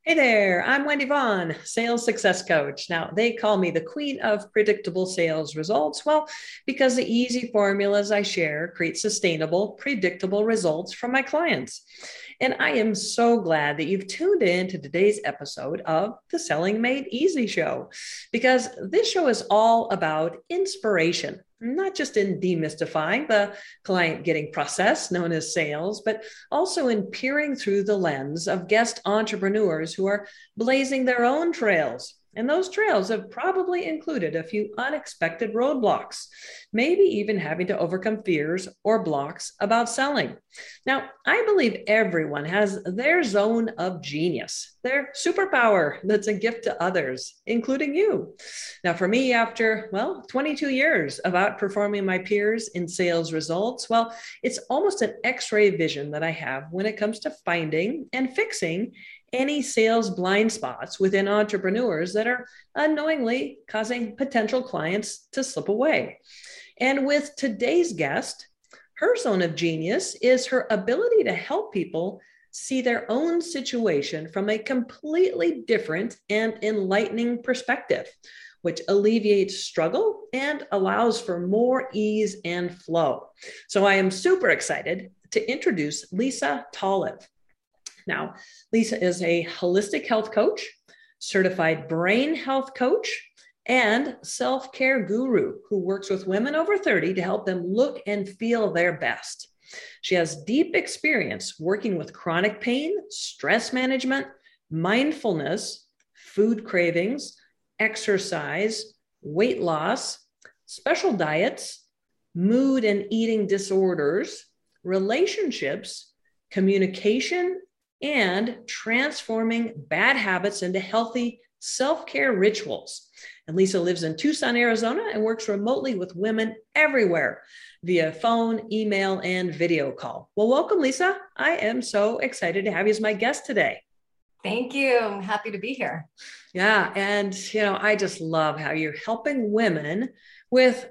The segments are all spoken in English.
Hey there, I'm Wendy Vaughn, sales success coach. Now, they call me the queen of predictable sales results. Well, because the easy formulas I share create sustainable, predictable results from my clients. And I am so glad that you've tuned in to today's episode of the Selling Made Easy show, because this show is all about inspiration, not just in demystifying the client getting process known as sales, but also in peering through the lens of guest entrepreneurs who are blazing their own trails. And those trails have probably included a few unexpected roadblocks, maybe even having to overcome fears or blocks about selling. Now, I believe everyone has their zone of genius, their superpower that's a gift to others, including you. Now, for me, after, 22 years of outperforming my peers in sales results, it's almost an x-ray vision that I have when it comes to finding and fixing any sales blind spots within entrepreneurs that are unknowingly causing potential clients to slip away. And with today's guest, her zone of genius is her ability to help people see their own situation from a completely different and enlightening perspective, which alleviates struggle and allows for more ease and flow. So I am super excited to introduce Lisa Talev. Now, Lisa is a holistic health coach, certified brain health coach, and self-care guru who works with women over 30 to help them look and feel their best. She has deep experience working with chronic pain, stress management, mindfulness, food cravings, exercise, weight loss, special diets, mood and eating disorders, relationships, communication, and transforming bad habits into healthy self-care rituals. And Lisa lives in Tucson, Arizona, and works remotely with women everywhere via phone, email, and video call. Well, welcome, Lisa. I am so excited to have you as my guest today. Thank you. I'm happy to be here. Yeah. And, I just love how you're helping women with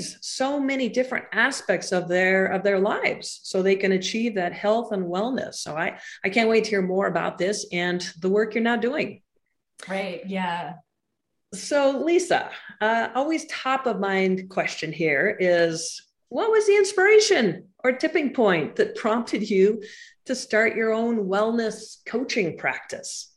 so many different aspects of their lives so they can achieve that health and wellness. So I can't wait to hear more about this and the work you're now doing. Right. Yeah. So Lisa, always top of mind question here is, what was the inspiration or tipping point that prompted you to start your own wellness coaching practice?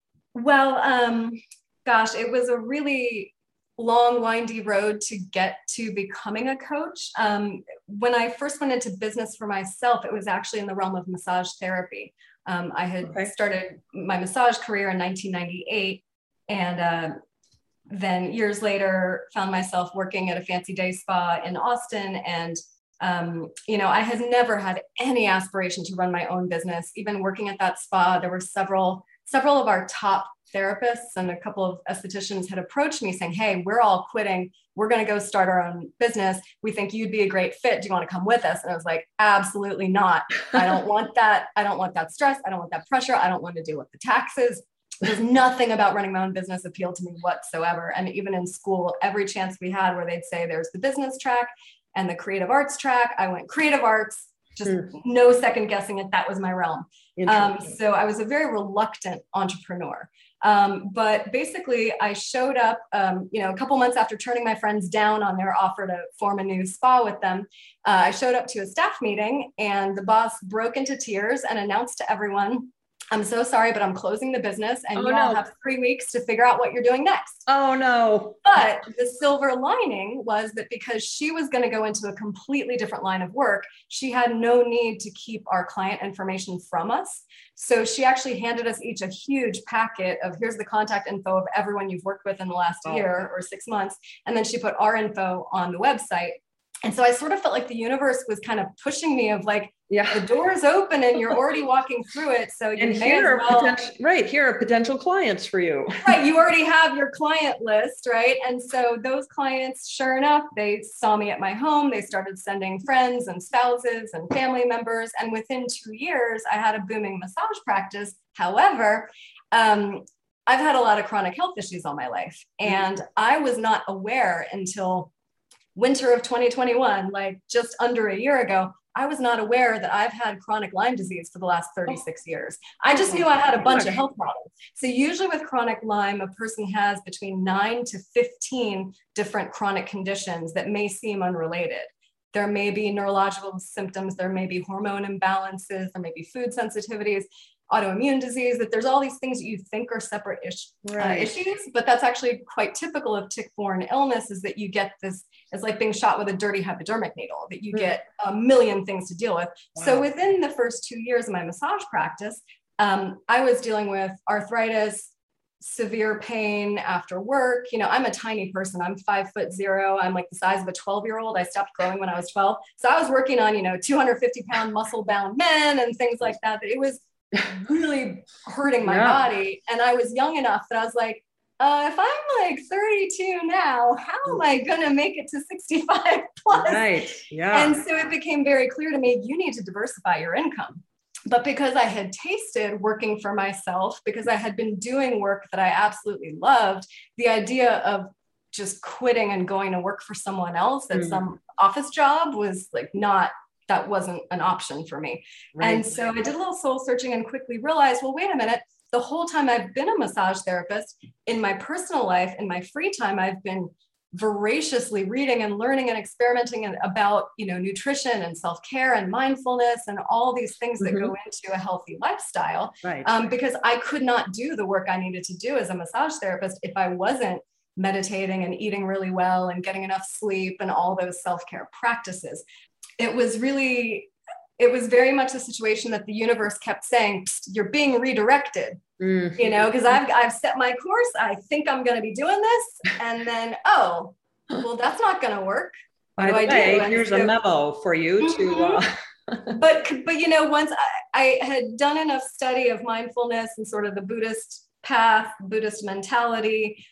Well, gosh, it was a really long, windy road to get to becoming a coach. When I first went into business for myself, it was actually in the realm of massage therapy. I had started my massage career in 1998, and then years later found myself working at a fancy day spa in Austin. And, I had never had any aspiration to run my own business. Even working at that spa, there were several of our top therapists and a couple of estheticians had approached me saying, "Hey, we're all quitting. We're going to go start our own business. We think you'd be a great fit. Do you want to come with us?" And I was like, absolutely not. I don't want that. I don't want that stress. I don't want that pressure. I don't want to deal with the taxes. There's nothing about running my own business appealed to me whatsoever. And even in school, every chance we had where they'd say there's the business track and the creative arts track, I went creative arts, just no second guessing it. That was my realm. So I was a very reluctant entrepreneur. But basically I showed up, a couple months after turning my friends down on their offer to form a new spa with them. I showed up to a staff meeting and the boss broke into tears and announced to everyone, "I'm so sorry, but I'm closing the business and you all have 3 weeks to figure out what you're doing next." Oh, no. But the silver lining was that because she was going to go into a completely different line of work, she had no need to keep our client information from us. So she actually handed us each a huge packet of, "Here's the contact info of everyone you've worked with in the last year or 6 months." And then she put our info on the website. And so I sort of felt like the universe was kind of pushing me of like, the door is open and you're already walking through it. So you here are potential clients for you. Right. You already have your client list, right? And so those clients, sure enough, they saw me at my home. They started sending friends and spouses and family members. And within 2 years, I had a booming massage practice. However, I've had a lot of chronic health issues all my life. And I was not aware until winter of 2021, like just under a year ago, I was not aware that I've had chronic Lyme disease for the last 36 years. I just knew I had a bunch of health problems. So usually with chronic Lyme, a person has between 9 to 15 different chronic conditions that may seem unrelated. There may be neurological symptoms, there may be hormone imbalances, there may be food sensitivities, autoimmune disease, that there's all these things that you think are separate issues, but that's actually quite typical of tick-borne illness, is that you get this, it's like being shot with a dirty hypodermic needle, that you get a million things to deal with. Wow. So within the first 2 years of my massage practice, I was dealing with arthritis, severe pain after work. You know, I'm a tiny person. I'm 5'0". I'm like the size of a 12-year-old. I stopped growing when I was 12. So I was working on, 250-pound muscle-bound men and things like that. It was really hurting my body. And I was young enough that I was like, if I'm like 32 now, how am I going to make it to 65 plus? Right. Yeah. And so it became very clear to me, you need to diversify your income. But because I had tasted working for myself, because I had been doing work that I absolutely loved, the idea of just quitting and going to work for someone else at some office job was like that wasn't an option for me. Right. And so I did a little soul searching and quickly realized, well, wait a minute, the whole time I've been a massage therapist, in my personal life, in my free time, I've been voraciously reading and learning and experimenting about, nutrition and self-care and mindfulness and all these things that go into a healthy lifestyle. Right. Because I could not do the work I needed to do as a massage therapist if I wasn't meditating and eating really well and getting enough sleep and all those self-care practices. It was very much a situation that the universe kept saying, you're being redirected, because I've set my course. I think I'm going to be doing this. And then, well, that's not going to work. By the way, here's a memo for you to, but once I had done enough study of mindfulness and sort of the Buddhist path, Buddhist mentality,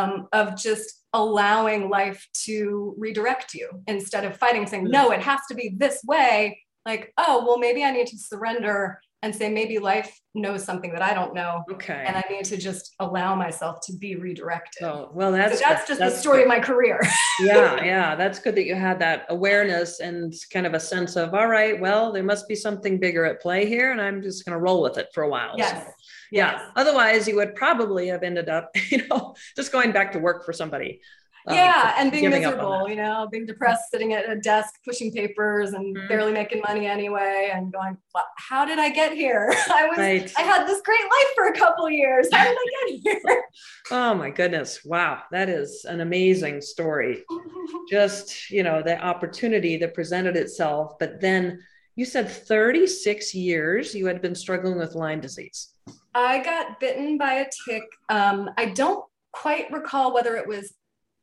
of just allowing life to redirect you instead of fighting, saying, no, it has to be this way. Like, maybe I need to surrender and say, maybe life knows something that I don't know. Okay. And I need to just allow myself to be redirected. Oh, well, that's just the story of my career. Yeah. That's good that you had that awareness and kind of a sense of, all right, well, there must be something bigger at play here, and I'm just going to roll with it for a while. Yes. So, yeah. Otherwise, you would probably have ended up, just going back to work for somebody. And being miserable, being depressed, sitting at a desk, pushing papers and barely making money anyway, and going, well, how did I get here? I had this great life for a couple of years. How did I get here? Oh my goodness. Wow. That is an amazing story. Just, the opportunity that presented itself, but then you said 36 years you had been struggling with Lyme disease. I got bitten by a tick. I don't quite recall whether it was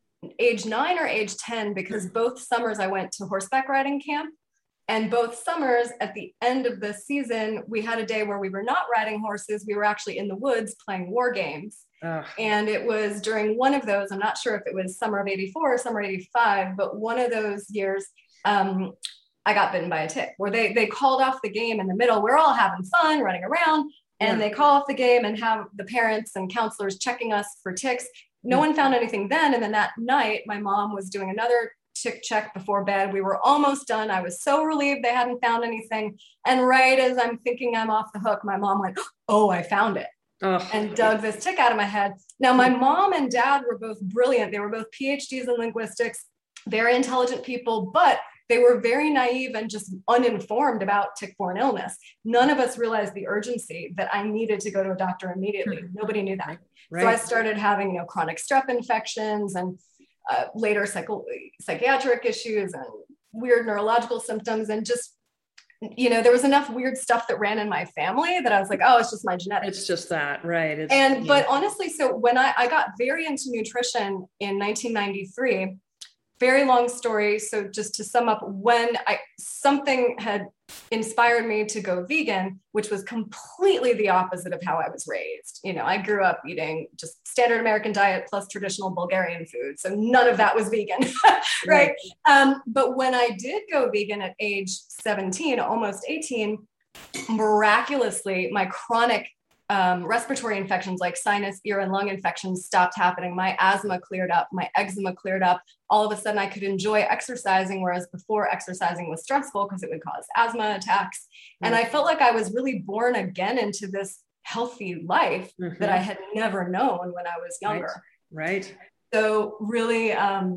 age 9 or age 10, because both summers I went to horseback riding camp, and both summers at the end of the season, we had a day where we were not riding horses. We were actually in the woods playing war games. And it was during one of those, I'm not sure if it was summer of 84 or summer 85, but one of those years, I got bitten by a tick where they called off the game in the middle. We're all having fun running around, and they call off the game and have the parents and counselors checking us for ticks. No one found anything then. And then that night, my mom was doing another tick check before bed. We were almost done. I was so relieved they hadn't found anything. And right as I'm thinking I'm off the hook, my mom went, oh, I found it. And dug this tick out of my head. Now, my mom and dad were both brilliant. They were both PhDs in linguistics, very intelligent people, but they were very naive and just uninformed about tick-borne illness. None of us realized the urgency that I needed to go to a doctor immediately. Nobody knew that. Right. So I started having, chronic strep infections and later psychiatric issues and weird neurological symptoms. And just, there was enough weird stuff that ran in my family that I was like, oh, it's just my genetics. It's just that, right. But honestly, so when I got very into nutrition in 1993, very long story. So just to sum up, when something had inspired me to go vegan, which was completely the opposite of how I was raised. I grew up eating just standard American diet plus traditional Bulgarian food. So none of that was vegan, right? But when I did go vegan at age 17, almost 18, miraculously, my chronic respiratory infections like sinus, ear, and lung infections stopped happening. My asthma cleared up, my eczema cleared up. All of a sudden I could enjoy exercising, whereas before exercising was stressful because it would cause asthma attacks. And I felt like I was really born again into this healthy life that I had never known when I was younger. Right. So really,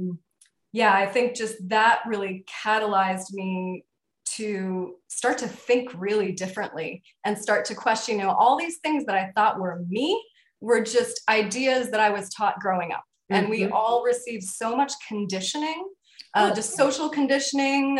I think just that really catalyzed me to start to think really differently and start to question, all these things that I thought were me were just ideas that I was taught growing up. And we all receive so much conditioning, just social conditioning.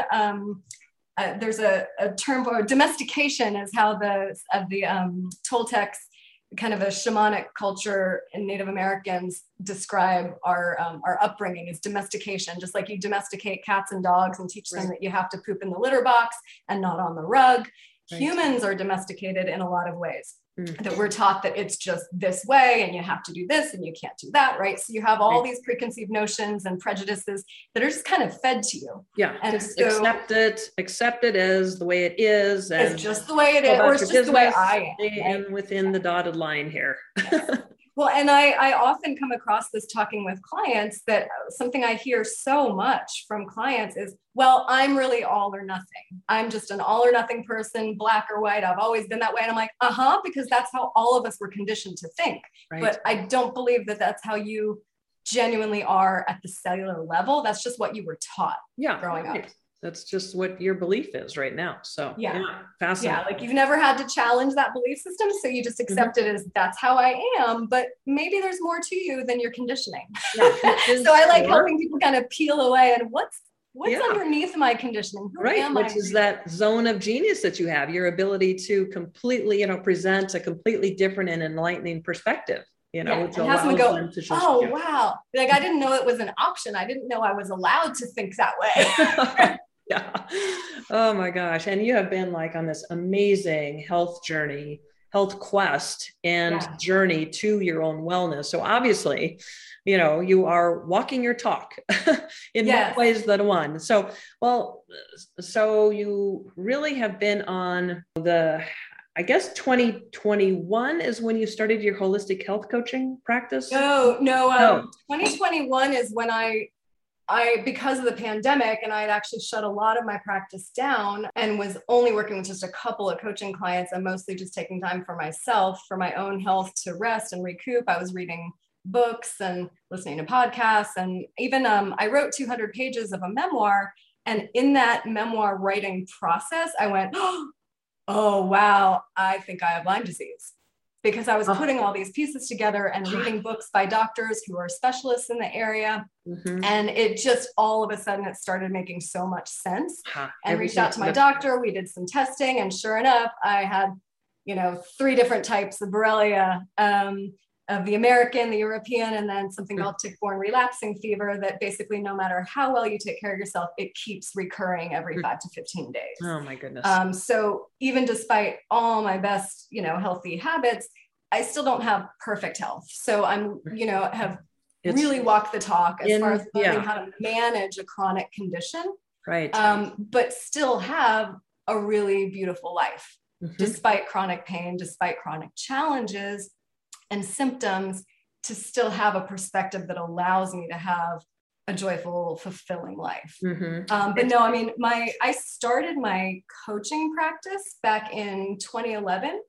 There's a term for domestication is how the Toltecs, kind of a shamanic culture in Native Americans describe our upbringing as domestication, just like you domesticate cats and dogs and teach them that you have to poop in the litter box and not on the rug. Humans are domesticated in a lot of ways, that we're taught that it's just this way and you have to do this and you can't do that, right? So you have all these preconceived notions and prejudices that are just kind of fed to you. Yeah, and so, accept it as the way it is. And it's just the way it is, or it's just the way I am. And within the dotted line here. Well, and I often come across this talking with clients, that something I hear so much from clients is, well, I'm really all or nothing. I'm just an all or nothing person, black or white. I've always been that way. And I'm like, because that's how all of us were conditioned to think. Right. But I don't believe that that's how you genuinely are at the cellular level. That's just what you were taught growing up. That's just what your belief is right now. So fascinating. Yeah, like you've never had to challenge that belief system. So you just accept it as that's how I am, but maybe there's more to you than your conditioning. Yeah, so I like helping people kind of peel away and what's underneath my conditioning? Who am I? Which is that zone of genius that you have, your ability to completely, present a completely different and enlightening perspective. Which has them go, wow. Like, I didn't know it was an option. I didn't know I was allowed to think that way. Yeah. Oh my gosh. And you have been like on this amazing health journey, health quest and journey to your own wellness. So obviously, you are walking your talk in more ways than one. So you really have been on I guess 2021 is when you started your holistic health coaching practice? No. 2021 is when I because of the pandemic, and I had actually shut a lot of my practice down and was only working with just a couple of coaching clients and mostly just taking time for myself, for my own health, to rest and recoup. I was reading books and listening to podcasts. And even I wrote 200 pages of a memoir. And in that memoir writing process, I went, oh, wow, I think I have Lyme disease. Because I was putting all these pieces together and reading books by doctors who are specialists in the area. And it just, all of a sudden, it started making so much sense. And reached out to my doctor. We did some testing. And sure enough, I had, 3 different types of Borrelia, of the American, the European, and then something called tick-borne relapsing fever that basically, no matter how well you take care of yourself, it keeps recurring every 5 to 15 days. Oh my goodness. So even despite all my best, healthy habits, I still don't have perfect health. So I'm, have really walked the talk as far as learning how to manage a chronic condition. Right. But still have a really beautiful life, despite chronic pain, despite chronic challenges and symptoms, to still have a perspective that allows me to have a joyful, fulfilling life. But no, I started my coaching practice back in 2011.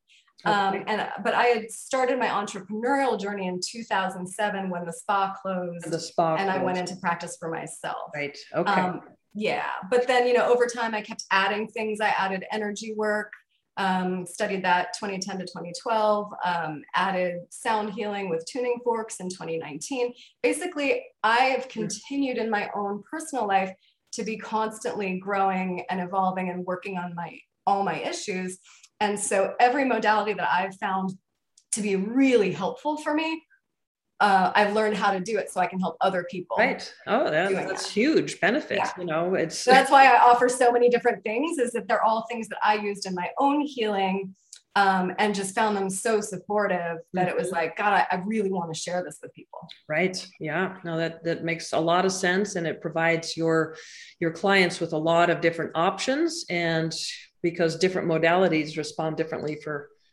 But I had started my entrepreneurial journey in 2007 when the spa closed. I went into practice for myself. Right. Okay. But then, over time, I kept adding things. I added energy work. Studied that 2010 to 2012, added sound healing with tuning forks in 2019. Basically, I have continued in my own personal life to be constantly growing and evolving and working on all my issues. And so every modality that I've found to be really helpful for me, I've learned how to do it so I can help other people. Right. Oh, that's huge benefit. Yeah. So that's why I offer so many different things, is that they're all things that I used in my own healing, and just found them so supportive that it was like, God, I really want to share this with people. Right. Yeah. No, that makes a lot of sense. And it provides your clients with a lot of different options, and because different modalities respond differently for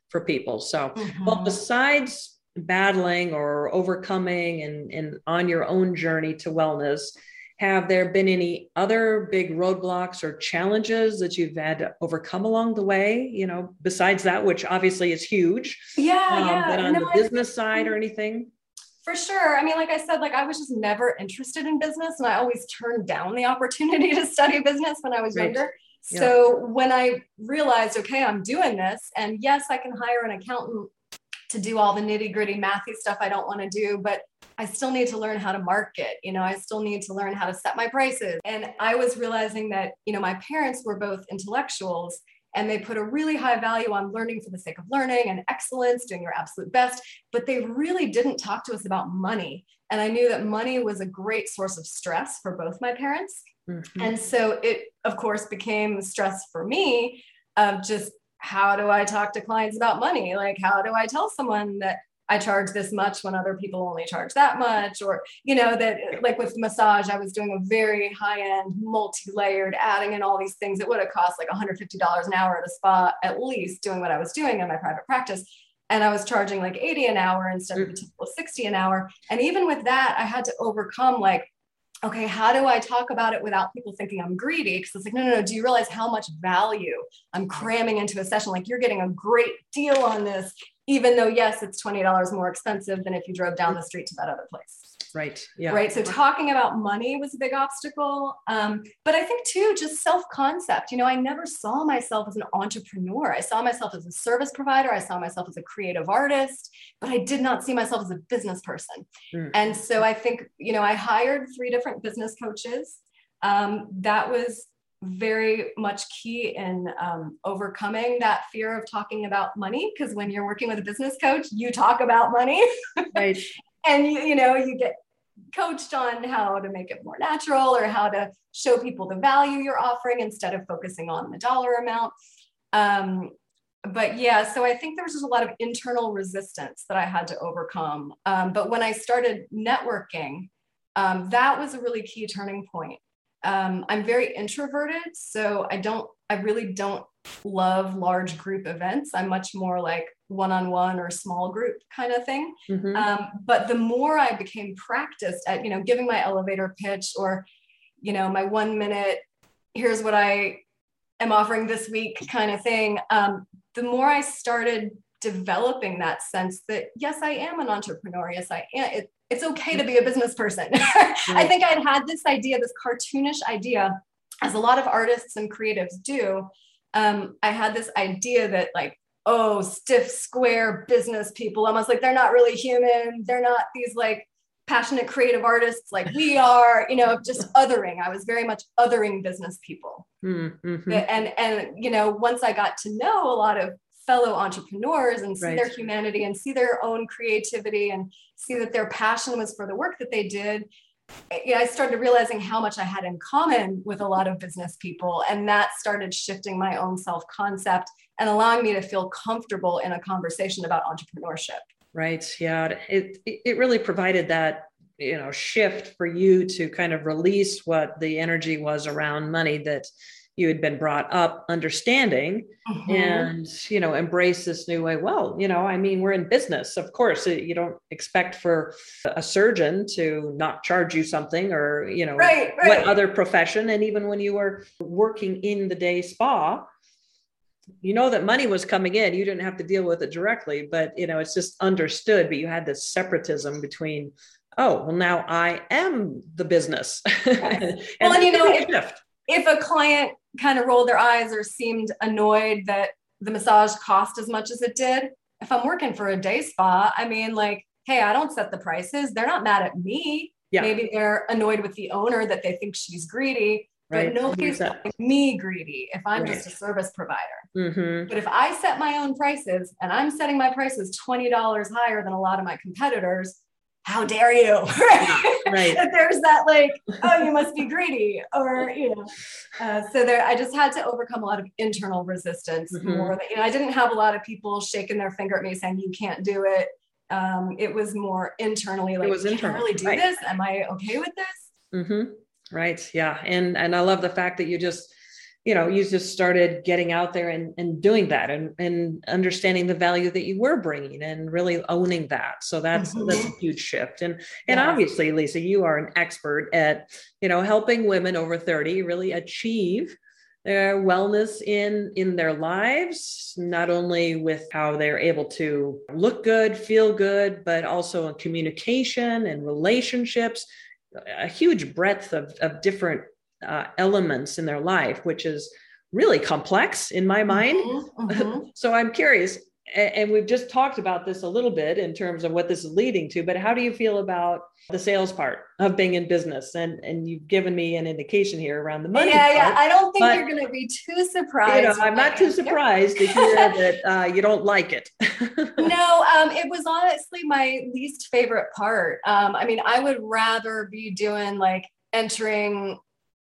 for people. So, well, Mhm. besides battling or overcoming and on your own journey to wellness, have there been any other big roadblocks or challenges that you've had to overcome along the way, besides that, which obviously is huge, Yeah, but yeah. on No, the I business side or anything? For sure. I mean, like I said, like I was just never interested in business and I always turned down the opportunity to study business when I was Right. younger. Yeah. So when I realized, okay, I'm doing this, and yes, I can hire an accountant to do all the nitty gritty mathy stuff I don't want to do, but I still need to learn how to market. I still need to learn how to set my prices. And I was realizing that, my parents were both intellectuals and they put a really high value on learning for the sake of learning and excellence, doing your absolute best, but they really didn't talk to us about money. And I knew that money was a great source of stress for both my parents. Mm-hmm. And so it, of course, became stress for me of just how do I talk to clients about money? Like, how do I tell someone that I charge this much when other people only charge that much? Or, that like with massage, I was doing a very high end, multi-layered, adding in all these things. It would have cost like $150 an hour at a spa, at least doing what I was doing in my private practice. And I was charging like 80 an hour instead of the typical 60 an hour. And even with that, I had to overcome like, okay, how do I talk about it without people thinking I'm greedy? Because it's like, no. Do you realize how much value I'm cramming into a session? Like you're getting a great deal on this, even though, yes, it's $20 more expensive than if you drove down the street to that other place. Right. Yeah. Right. So talking about money was a big obstacle. But I think too, just self-concept. I never saw myself as an entrepreneur. I saw myself as a service provider. I saw myself as a creative artist, but I did not see myself as a business person. Mm. And so I think, I hired 3 different business coaches. That was very much key in overcoming that fear of talking about money. Because when you're working with a business coach, you talk about money. Right. And you get coached on how to make it more natural or how to show people the value you're offering instead of focusing on the dollar amount. But yeah, so I think there was just a lot of internal resistance that I had to overcome. But when I started networking, that was a really key turning point. I'm very introverted, so I really don't love large group events. I'm much more like one-on-one or small group kind of thing. Mm-hmm. But the more I became practiced at, giving my elevator pitch or, my 1 minute, here's what I am offering this week kind of thing, the more I started developing that sense that, yes, I am an entrepreneur. Yes, I am. It's okay to be a business person. I think I'd had this idea, this cartoonish idea, as a lot of artists and creatives do. I had this idea that like, oh, stiff, square business people, almost like they're not really human. They're not these like passionate creative artists like we are, just othering. I was very much othering business people. Mm-hmm. And once I got to know a lot of fellow entrepreneurs and see their humanity and see their own creativity and see that their passion was for the work that they did, I started realizing how much I had in common with a lot of business people. And that started shifting my own self-concept and allowing me to feel comfortable in a conversation about entrepreneurship. Right. Yeah. It really provided that, shift for you to kind of release what the energy was around money that you had been brought up understanding. Mm-hmm. And, embrace this new way. Well, we're in business. Of course, you don't expect for a surgeon to not charge you something or, right. What other profession. And even when you were working in the day spa, that money was coming in, you didn't have to deal with it directly, but, it's just understood, but you had this separatism between, oh, well, now I am the business. Yes. And if a client kind of rolled their eyes or seemed annoyed that the massage cost as much as it did, if I'm working for a day spa, hey, I don't set the prices. They're not mad at me. Yeah. Maybe they're annoyed with the owner that they think she's greedy, but nobody's calling me greedy if I'm just a service provider. Mm-hmm. But if I set my own prices and I'm setting my prices $20 higher than a lot of my competitors, how dare you? Right. If there's that like, oh, you must be greedy, or so there. I just had to overcome a lot of internal resistance. Mm-hmm. More than, I didn't have a lot of people shaking their finger at me saying you can't do it. It was more internally, like, can I really do this? Am I okay with this? Mm-hmm. Right. Yeah. And I love the fact that you just you just started getting out there and doing that and understanding the value that you were bringing and really owning that. So that's a huge shift. And obviously, Lisa, you are an expert at, helping women over 30 really achieve their wellness in their lives, not only with how they're able to look good, feel good, but also in communication and relationships, a huge breadth of different elements in their life, which is really complex in my mind. So I'm curious, and we've just talked about this a little bit in terms of what this is leading to, but how do you feel about the sales part of being in business? And you've given me an indication here around the money part. I don't think you're going to be too surprised. I'm not too surprised to hear that you don't like it. No, it was honestly my least favorite part. I would rather be doing like entering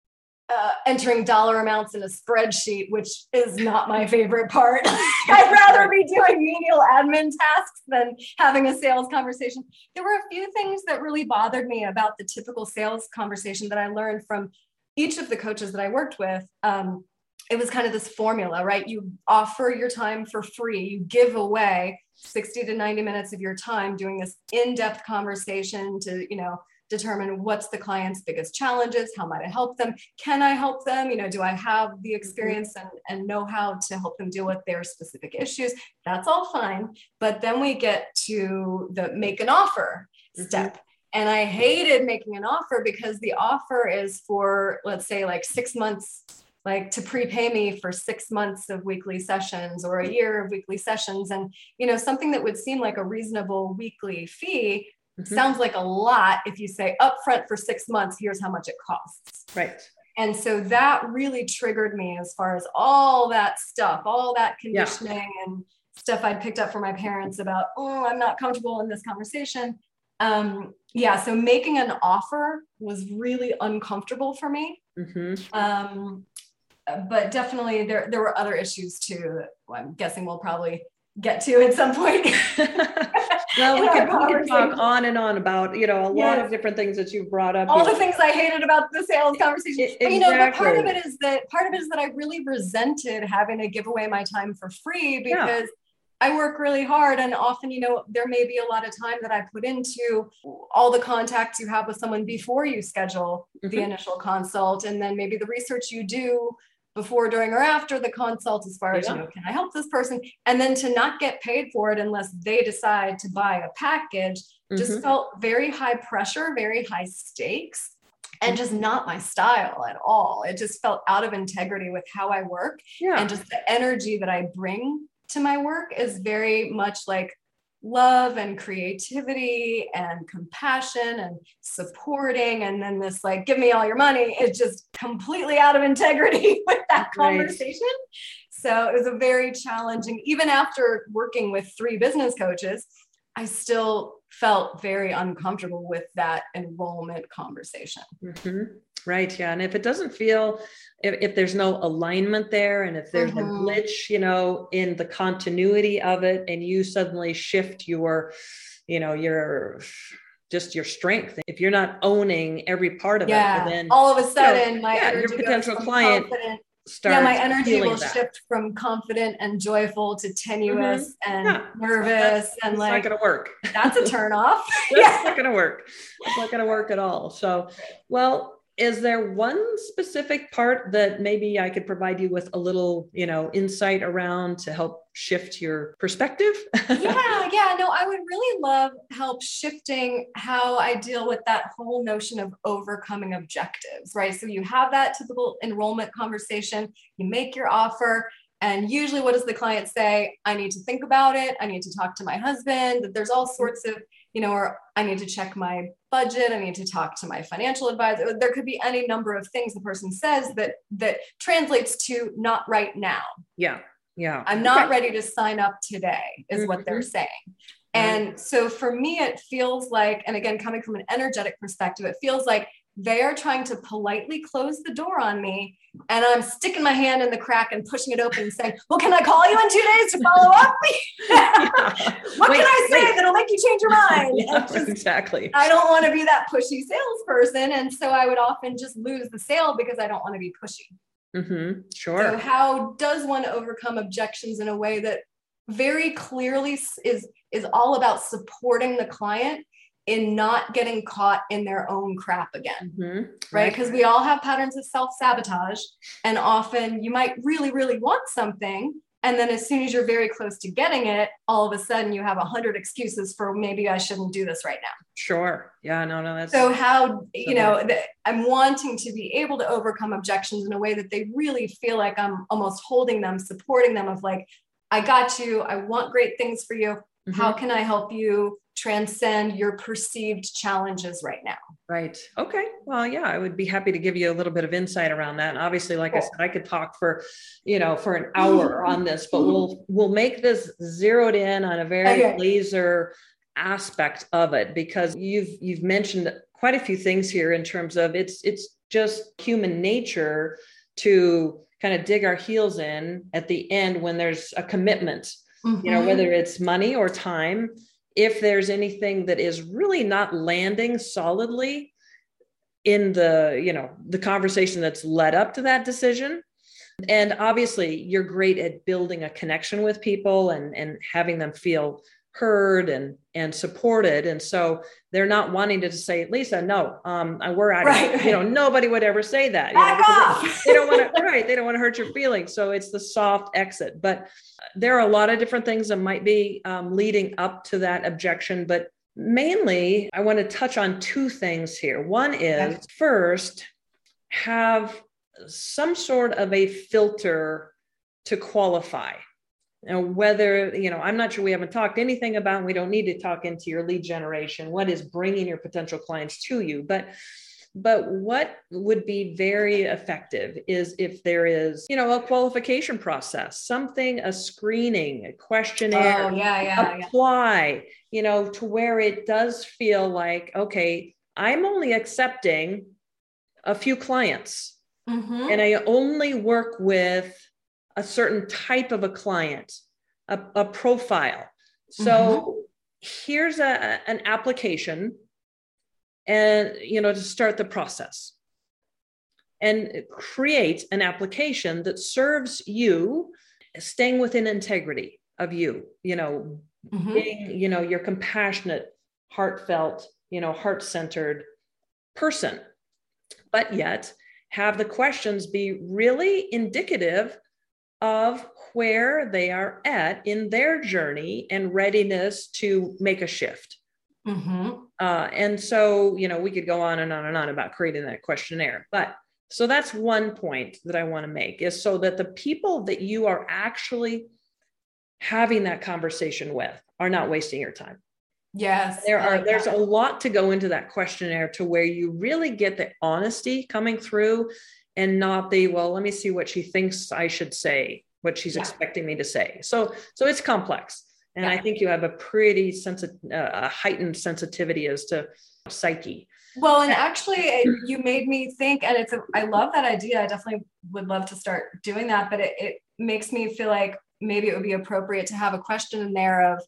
dollar amounts in a spreadsheet, which is not my favorite part. I'd rather be doing menial admin tasks than having a sales conversation. There were a few things that really bothered me about the typical sales conversation that I learned from each of the coaches that I worked with. It was kind of this formula, right? You offer your time for free. You give away 60 to 90 minutes of your time doing this in-depth conversation to, determine what's the client's biggest challenges, how might I help them, can I help them, do I have the experience and know how to help them deal with their specific issues. That's all fine. But then we get to the make an offer step. And I hated making an offer because the offer is for, let's say, like 6 months, like to prepay me for 6 months of weekly sessions or a year of weekly sessions. And, something that would seem like a reasonable weekly fee sounds like a lot if you say upfront for 6 months, here's how much it costs. Right. And so that really triggered me as far as all that stuff, all that conditioning and stuff I'd picked up from my parents about, I'm not comfortable in this conversation. So making an offer was really uncomfortable for me. But definitely there were other issues too. I'm guessing we'll probably get to at some point. Well, we can talk on and on about, a lot of different things that you've brought up. All the things I hated about the sales conversation. Exactly. But part of it is that I really resented having to give away my time for free because I work really hard. And often, there may be a lot of time that I put into all the contacts you have with someone before you schedule the initial consult. And then maybe the research you do before, during, or after the consult, as far as, can I help this person? And then to not get paid for it unless they decide to buy a package just felt very high pressure, very high stakes, and just not my style at all. It just felt out of integrity with how I work. And just the energy that I bring to my work is very much like love and creativity and compassion and supporting. And then this like, give me all your money. It's just completely out of integrity with that conversation. So it was a very challenging, even after working with 3 business coaches, I still felt very uncomfortable with that enrollment conversation. Right. Yeah. And if it doesn't feel, if there's no alignment there, and if there's a glitch, in the continuity of it, and you suddenly shift your strength, if you're not owning every part of it, then all of a sudden my energy your potential client my energy will shift from confident and joyful to tenuous and nervous. And like, it's not going to work. That's a turn off. That's not going to work. It's not going to work at all. So, well, is there one specific part that maybe I could provide you with a little, insight around to help shift your perspective? No, I would really love help shifting how I deal with that whole notion of overcoming objectives, right? So you have that typical enrollment conversation, you make your offer, and usually what does the client say? I need to think about it. I need to talk to my husband. There's all sorts of, or I need to check my budget. I need to talk to my financial advisor. There could be any number of things the person says that translates to not right now. Yeah. I'm not ready to sign up today is what they're saying. And so for me, it feels like, and again, coming from an energetic perspective, it feels like they are trying to politely close the door on me. And I'm sticking my hand in the crack and pushing it open and saying, well, can I call you in 2 days to follow up? What can I say that'll make you change your mind? Exactly. I don't want to be that pushy salesperson. And so I would often just lose the sale because I don't want to be pushy. Sure. So how does one overcome objections in a way that very clearly is all about supporting the client in not getting caught in their own crap again, right? Because we all have patterns of self-sabotage, and often you might really, really want something, and then as soon as you're very close to getting it, all of a sudden you have 100 excuses for maybe I shouldn't do this right now. Sure. Yeah, no, that's so how, I'm wanting to be able to overcome objections in a way that they really feel like I'm almost holding them, supporting them, of like, I got you, I want great things for you. How can I help you transcend your perceived challenges right now? Right. Okay. Well, yeah, I would be happy to give you a little bit of insight around that. And obviously, like I said, I could talk for an hour on this, but we'll make this zeroed in on a very laser aspect of it, because you've mentioned quite a few things here in terms of it's just human nature to kind of dig our heels in at the end when there's a commitment, whether it's money or time. If there's anything that is really not landing solidly in the conversation that's led up to that decision. And obviously you're great at building a connection with people and having them feel heard and supported. And so they're not wanting to say, Lisa, no, we're out of here. Nobody would ever say that. They don't want to, they don't want to hurt your feelings. So it's the soft exit. But there are a lot of different things that might be leading up to that objection. But mainly, I want to touch on two things here. One is first, have some sort of a filter to qualify. And whether, I'm not sure, we haven't talked anything about, and we don't need to talk into your lead generation, what is bringing your potential clients to you. But what would be very effective is if there is, a qualification process, a screening, a questionnaire, apply, to where it does feel like, okay, I'm only accepting a few clients and I only work with a certain type of a client, a profile. So here's an application, and, to start the process and create an application that serves you, staying within integrity of you, being, your compassionate, heartfelt, heart-centered person, but yet have the questions be really indicative of where they are at in their journey and readiness to make a shift. And so, we could go on and on and on about creating that questionnaire. But so that's one point that I want to make, is so that the people that you are actually having that conversation with are not wasting your time. Yes. There's a lot to go into that questionnaire to where you really get the honesty coming through, and not the, well, let me see what she thinks I should say, what she's expecting me to say. So it's complex. And I think you have a pretty heightened sensitivity as to psyche. Well, and actually you made me think, and I love that idea. I definitely would love to start doing that, but it makes me feel like maybe it would be appropriate to have a question in there of,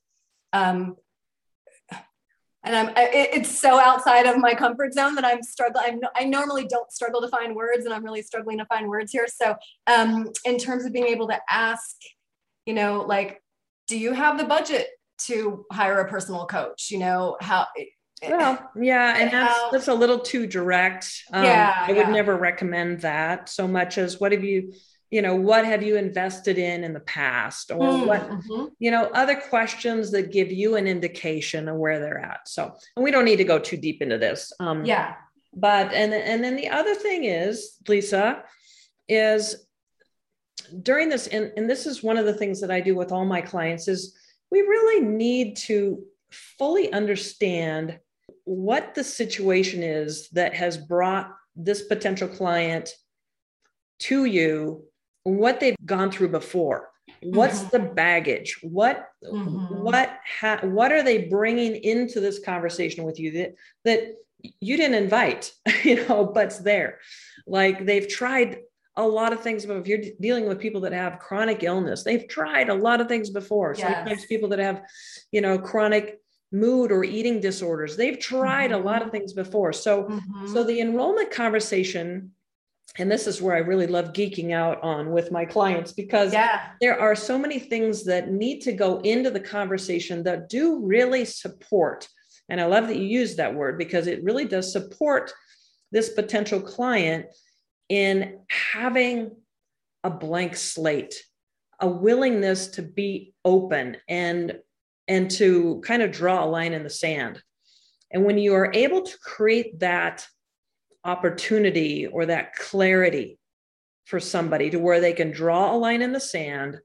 and it's so outside of my comfort zone that I'm struggling. I normally don't struggle to find words, and I'm really struggling to find words here. So in terms of being able to ask, like, do you have the budget to hire a personal coach? How? Well, yeah. And that's a little too direct. I would never recommend that so much as what have you invested in the past, or other questions that give you an indication of where they're at. So, and we don't need to go too deep into this. But, and then the other thing is, Lisa, is during this, and this is one of the things that I do with all my clients, is we really need to fully understand what the situation is that has brought this potential client to you, what they've gone through before. What's the baggage? What are they bringing into this conversation with you that you didn't invite, but's there. Like, they've tried a lot of things, but if you're dealing with people that have chronic illness, they've tried a lot of things before. Sometimes people that have, chronic mood or eating disorders, they've tried a lot of things before. So the enrollment conversation and this is where I really love geeking out on with my clients, because there are so many things that need to go into the conversation that do really support. And I love that you use that word, because it really does support this potential client in having a blank slate, a willingness to be open and to kind of draw a line in the sand. And when you are able to create that opportunity or that clarity for somebody to where they can draw a line in the sand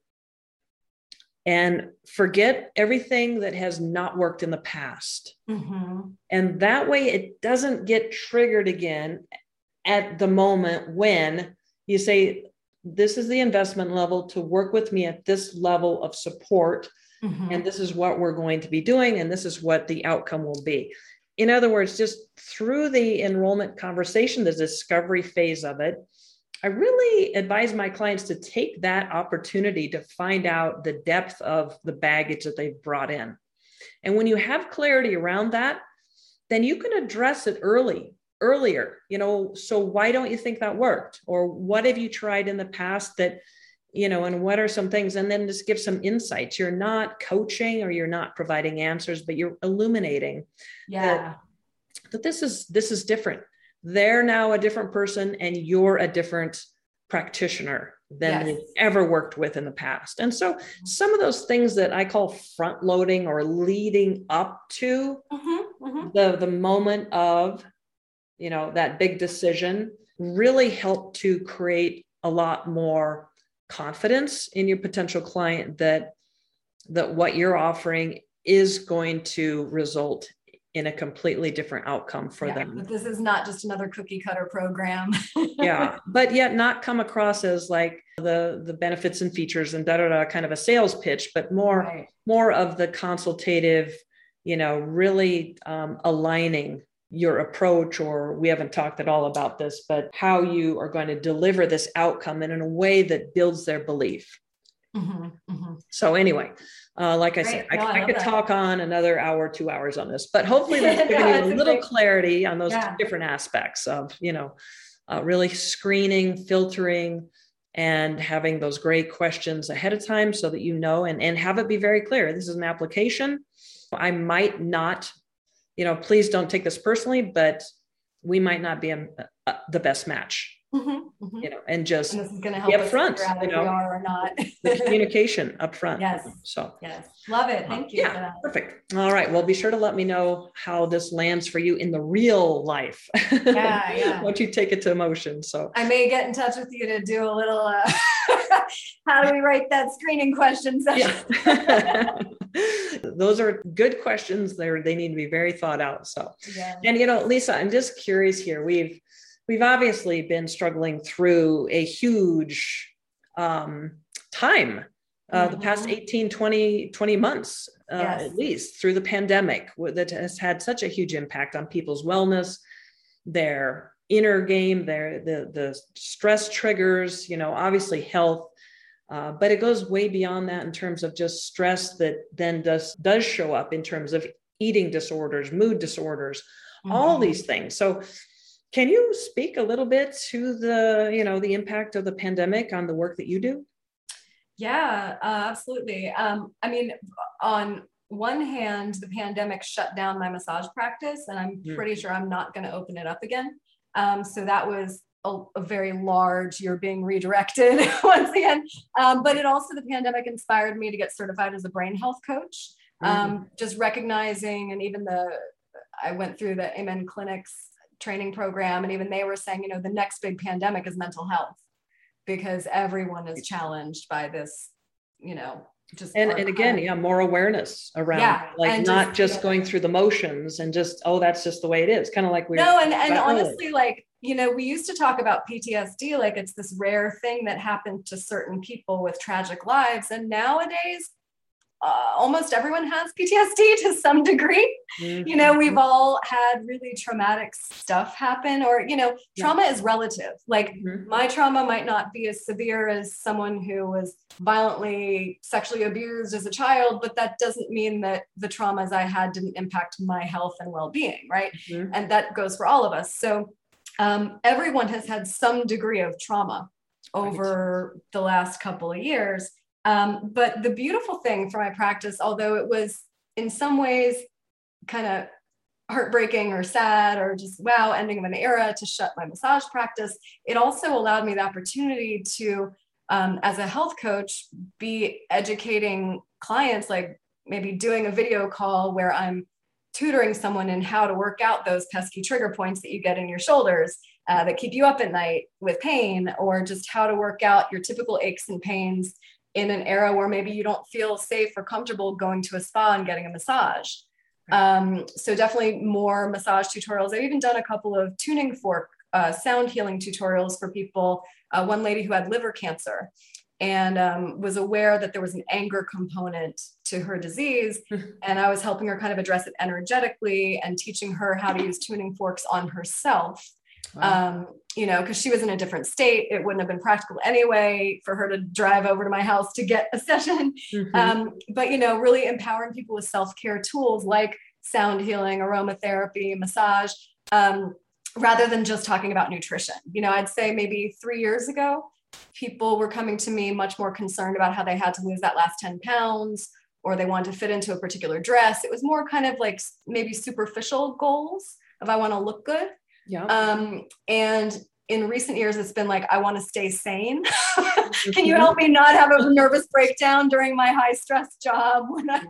and forget everything that has not worked in the past. And that way it doesn't get triggered again at the moment when you say, this is the investment level to work with me at this level of support. And this is what we're going to be doing. And this is what the outcome will be. In other words, just through the enrollment conversation, the discovery phase of it, I really advise my clients to take that opportunity to find out the depth of the baggage that they've brought in. And when you have clarity around that, then you can address it earlier, so why don't you think that worked? Or what have you tried in the past that, and what are some things? And then just give some insights. You're not coaching or you're not providing answers, but you're illuminating that this is different. They're now a different person and you're a different practitioner than they've ever worked with in the past. And so some of those things that I call front loading or leading up to the moment of, that big decision really help to create a lot more confidence in your potential client that what you're offering is going to result in a completely different outcome for them. But this is not just another cookie cutter program. But yet not come across as like the benefits and features and kind of a sales pitch, but more of the consultative, really aligning your approach, or we haven't talked at all about this, but how you are going to deliver this outcome and in a way that builds their belief. So anyway, like I said, I could talk on another hour, 2 hours on this, but hopefully that's given you a little clarity on those different aspects of, really screening, filtering, and having those great questions ahead of time so that and have it be very clear. This is an application. I might not, please don't take this personally, but we might not be the best match. And just and this is going to help be upfront, if we are or not. the communication up front. Yes. Love it. Thank you. Perfect. All right. Well, be sure to let me know how this lands for you in the real life. Once you take it to emotion. So I may get in touch with you to do a little, how do we write that screening question session? Those are good questions. They need to be very thought out. So, and Lisa, I'm just curious here. We've obviously been struggling through a huge time, the past 18, 20 months, at least through the pandemic, that has had such a huge impact on people's wellness, their inner game, the stress triggers, obviously health, but it goes way beyond that in terms of just stress that then does show up in terms of eating disorders, mood disorders, all these things. So can you speak a little bit to the impact of the pandemic on the work that you do? Yeah, absolutely. I mean, on one hand, the pandemic shut down my massage practice, and I'm pretty sure I'm not going to open it up again. So that was a very large, you're being redirected once again. But the pandemic inspired me to get certified as a brain health coach. Just recognizing, and even I went through the Amen Clinics training program, and even they were saying, the next big pandemic is mental health, because everyone is challenged by this, just and again, more awareness around not just going through the motions and just, that's just the way it is. Kind of like we and honestly, we used to talk about PTSD like it's this rare thing that happened to certain people with tragic lives, and nowadays almost everyone has PTSD to some degree. We've all had really traumatic stuff happen, or, trauma is relative. Like my trauma might not be as severe as someone who was violently sexually abused as a child, but that doesn't mean that the traumas I had didn't impact my health and well-being. Right. And that goes for all of us. So everyone has had some degree of trauma over the last couple of years. But the beautiful thing for my practice, although it was in some ways kind of heartbreaking or sad or just wow, ending of an era to shut my massage practice, it also allowed me the opportunity to, as a health coach, be educating clients, like maybe doing a video call where I'm tutoring someone in how to work out those pesky trigger points that you get in your shoulders that keep you up at night with pain, or just how to work out your typical aches and pains in an era where maybe you don't feel safe or comfortable going to a spa and getting a massage. So definitely more massage tutorials. I've even done a couple of tuning fork sound healing tutorials for people. One lady who had liver cancer and was aware that there was an anger component to her disease. And I was helping her kind of address it energetically and teaching her how to use tuning forks on herself. Wow. Because she was in a different state. It wouldn't have been practical anyway for her to drive over to my house to get a session. But, really empowering people with self-care tools like sound healing, aromatherapy, massage, rather than just talking about nutrition. I'd say maybe 3 years ago, people were coming to me much more concerned about how they had to lose that last 10 pounds, or they wanted to fit into a particular dress. It was more kind of like maybe superficial goals of I want to look good. Yeah. And in recent years, it's been like, I want to stay sane. Can you help me not have a nervous breakdown during my high stress job? When I,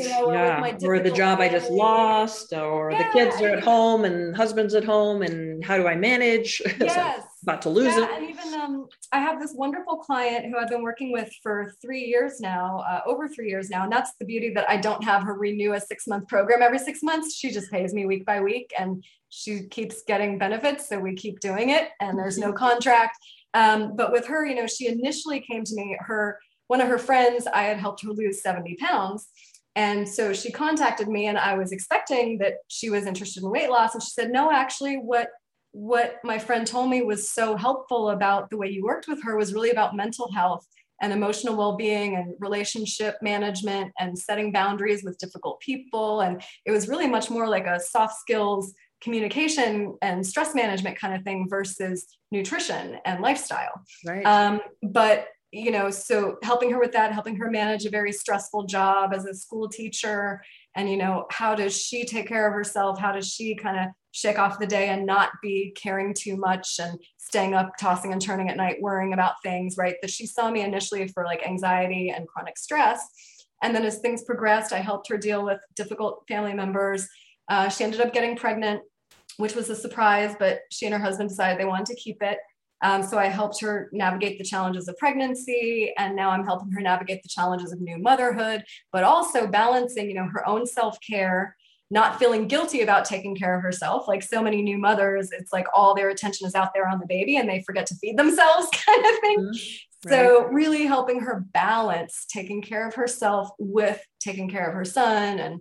or the job I just lost, or the kids are at home and husband's at home, and how do I manage? Yes. So, about to lose it. And even I have this wonderful client who I've been working with for 3 years now, over 3 years now. And that's the beauty, that I don't have her renew a 6-month program every 6 months. She just pays me week by week, and she keeps getting benefits. So we keep doing it, and there's no contract. But with her, she initially came to me, one of her friends, I had helped her lose 70 pounds. And so she contacted me, and I was expecting that she was interested in weight loss. And she said, no, actually what my friend told me was so helpful about the way you worked with her was really about mental health and emotional well-being and relationship management and setting boundaries with difficult people. And it was really much more like a soft skills, communication and stress management kind of thing versus nutrition and lifestyle. Right. But so helping her with that, helping her manage a very stressful job as a school teacher, and how does she take care of herself? How does she kind of shake off the day and not be caring too much and staying up, tossing and turning at night, worrying about things, right? That she saw me initially for like anxiety and chronic stress. And then as things progressed, I helped her deal with difficult family members. She ended up getting pregnant, which was a surprise, but she and her husband decided they wanted to keep it. So I helped her navigate the challenges of pregnancy, and now I'm helping her navigate the challenges of new motherhood, but also balancing, her own self-care, not feeling guilty about taking care of herself. Like so many new mothers, it's like all their attention is out there on the baby and they forget to feed themselves kind of thing. Mm-hmm. So really helping her balance taking care of herself with taking care of her son, and,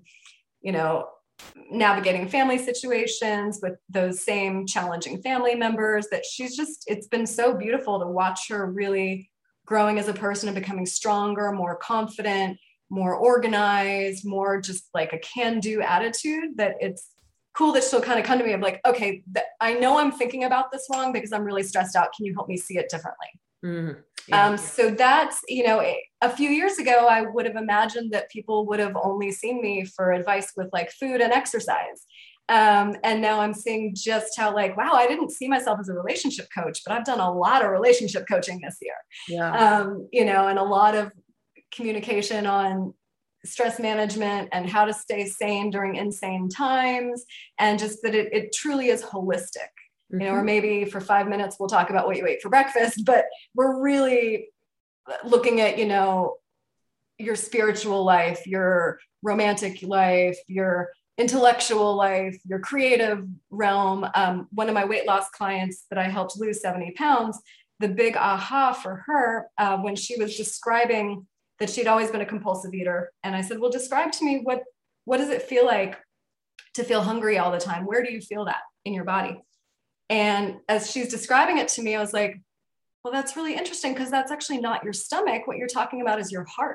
navigating family situations with those same challenging family members, that it's been so beautiful to watch her really growing as a person and becoming stronger, more confident, more organized, more just like a can-do attitude, that it's cool that she'll kind of come to me of like, okay, I know I'm thinking about this wrong because I'm really stressed out. Can you help me see it differently? Mm-hmm. Yeah. So that's, a few years ago, I would have imagined that people would have only seen me for advice with like food and exercise. And now I'm seeing just how like, wow, I didn't see myself as a relationship coach, but I've done a lot of relationship coaching this year. Yeah. And a lot of communication on stress management and how to stay sane during insane times. And just that it truly is holistic. Or maybe for 5 minutes, we'll talk about what you ate for breakfast, but we're really looking at, your spiritual life, your romantic life, your intellectual life, your creative realm. One of my weight loss clients that I helped lose 70 pounds, the big aha for her when she was describing that she'd always been a compulsive eater. And I said, well, describe to me, what does it feel like to feel hungry all the time? Where do you feel that in your body? And as she's describing it to me, I was like, well, that's really interesting because that's actually not your stomach. What you're talking about is your heart.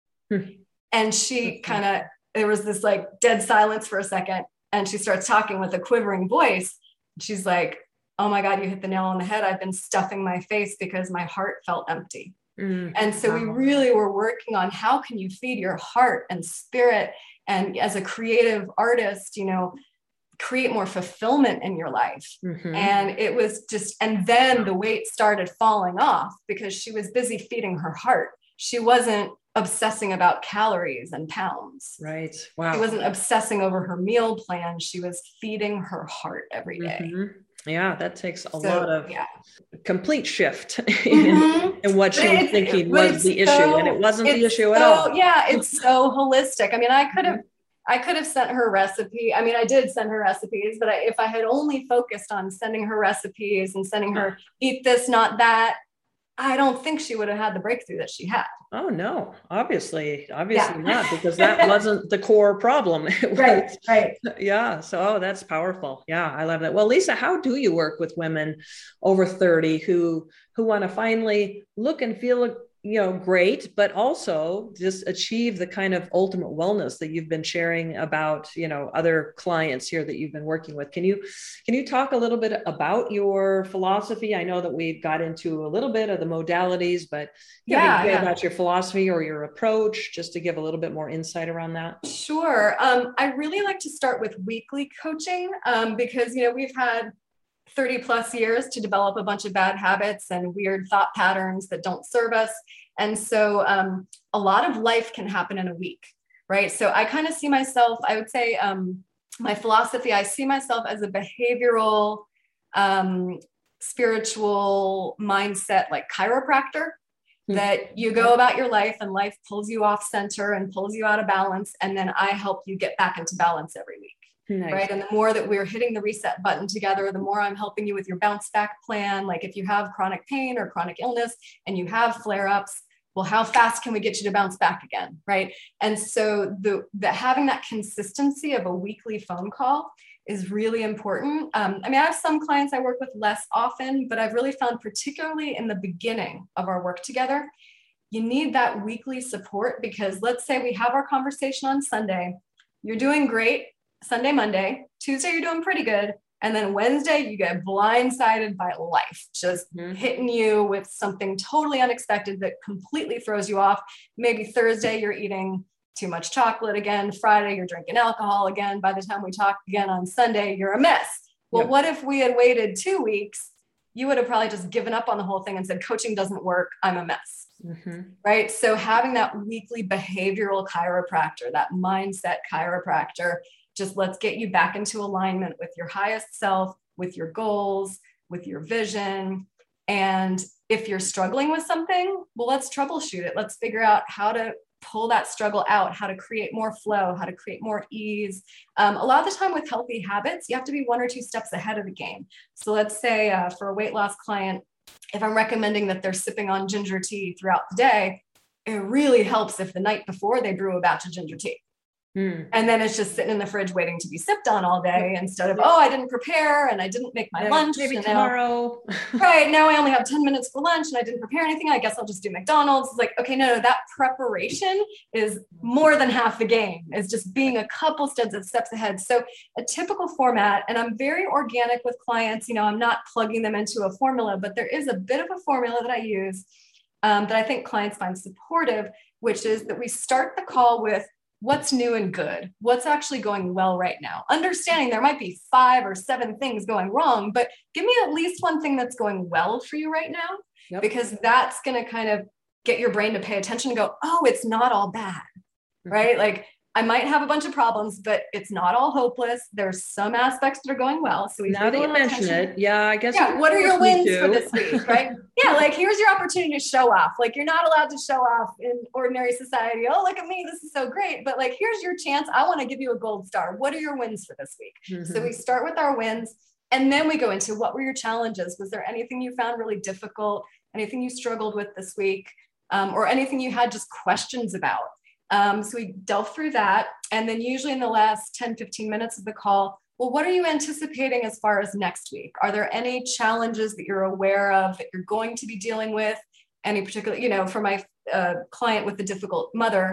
And she there was this like dead silence for a second. And she starts talking with a quivering voice. She's like, oh my God, you hit the nail on the head. I've been stuffing my face because my heart felt empty. And so we really were working on how can you feed your heart and spirit, and as a creative artist, you know, create more fulfillment in your life. And it was just, and then the weight started falling off because she was busy feeding her heart. She wasn't obsessing about calories and pounds. Right. Wow. She wasn't obsessing over her meal plan. She was feeding her heart every day. Yeah, that takes a lot of complete shift in what she was thinking was the issue, and it wasn't the issue at all. Yeah, it's so holistic. I mean, I could have sent her recipe. I mean, I did send her recipes, but if I had only focused on sending her recipes and sending her eat this, not that, I don't think she would have had the breakthrough that she had. Oh no, obviously not, because that wasn't the core problem. Right. Yeah. So, that's powerful. Yeah. I love that. Well, Lisa, how do you work with women over 30 who want to finally look and feel, you know, great, but also just achieve the kind of ultimate wellness that you've been sharing about, you know, other clients here that you've been working with? Can you talk a little bit about your philosophy? I know that we got into a little bit of the modalities, but about your philosophy or your approach, just to give a little bit more insight around that. Sure. I really like to start with weekly coaching because, you know, we've had 30 plus years to develop a bunch of bad habits and weird thought patterns that don't serve us. And so a lot of life can happen in a week, right? So I kind of see myself, I would say my philosophy, I see myself as a behavioral, spiritual mindset, like chiropractor, that you go about your life and life pulls you off center and pulls you out of balance. And then I help you get back into balance every week. Nice. Right. And the more that we're hitting the reset button together, the more I'm helping you with your bounce back plan. Like if you have chronic pain or chronic illness and you have flare ups, well, how fast can we get you to bounce back again? Right. And so the having that consistency of a weekly phone call is really important. I mean, I have some clients I work with less often, but I've really found, particularly in the beginning of our work together, you need that weekly support, because let's say we have our conversation on Sunday, you're doing great. Sunday, Monday, Tuesday, you're doing pretty good. And then Wednesday, you get blindsided by life, just hitting you with something totally unexpected that completely throws you off. Maybe Thursday, you're eating too much chocolate again. Friday, you're drinking alcohol again. By the time we talk again on Sunday, you're a mess. Well, what if we had waited 2 weeks? You would have probably just given up on the whole thing and said, coaching doesn't work. I'm a mess. Right. So having that weekly behavioral chiropractor, that mindset chiropractor, just let's get you back into alignment with your highest self, with your goals, with your vision. And if you're struggling with something, well, let's troubleshoot it. Let's figure out how to pull that struggle out, how to create more flow, how to create more ease. A lot of the time with healthy habits, you have to be 1 or 2 steps ahead of the game. So let's say for a weight loss client, if I'm recommending that they're sipping on ginger tea throughout the day, it really helps if the night before they brew a batch of ginger tea. And then it's just sitting in the fridge waiting to be sipped on all day, instead of, I didn't prepare and I didn't make my lunch. Maybe tomorrow. Right. Now I only have 10 minutes for lunch and I didn't prepare anything. I guess I'll just do McDonald's. It's like, okay, no, that preparation is more than half the game. It's just being a couple steps ahead. So a typical format, and I'm very organic with clients, you know, I'm not plugging them into a formula, but there is a bit of a formula that I use that I think clients find supportive, which is that we start the call with, what's new and good? What's actually going well right now? Understanding there might be 5 or 7 things going wrong, but give me at least one thing that's going well for you right now, because that's going to kind of get your brain to pay attention and go, oh, it's not all bad, right? Like I might have a bunch of problems, but it's not all hopeless. There's some aspects that are going well. So now that you mention it, I guess. Yeah, what are your wins for this week, right? Like here's your opportunity to show off. Like you're not allowed to show off in ordinary society. Oh, look at me, this is so great. But like, here's your chance. I want to give you a gold star. What are your wins for this week? So we start with our wins, and then we go into, what were your challenges? Was there anything you found really difficult? Anything you struggled with this week? Or anything you had just questions about? So we delve through that. And then usually in the last 10, 15 minutes of the call, well, what are you anticipating as far as next week? Are there any challenges that you're aware of that you're going to be dealing with? Any particular, you know, for my client with the difficult mother,